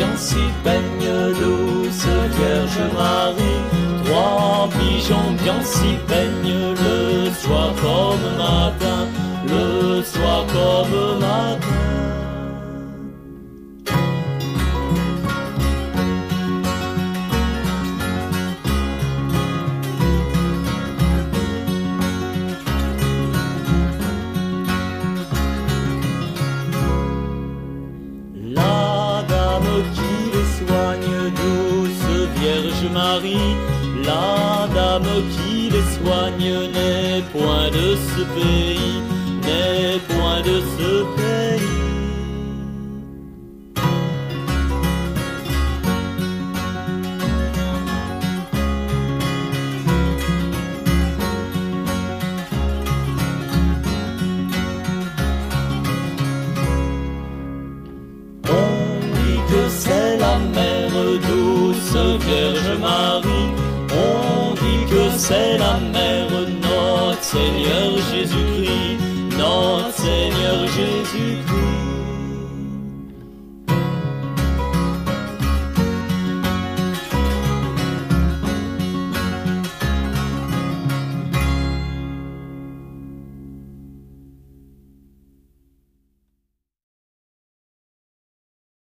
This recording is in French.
bien s'y baignent, douce Vierge Marie. 3 pigeons bien s'y baignent, le soir comme matin, le soir comme matin. Vierge Marie, la dame qui les soigne n'est point de ce pays, n'est point de ce pays. On dit que c'est la mère douce Vierge Marie, on dit que c'est la mère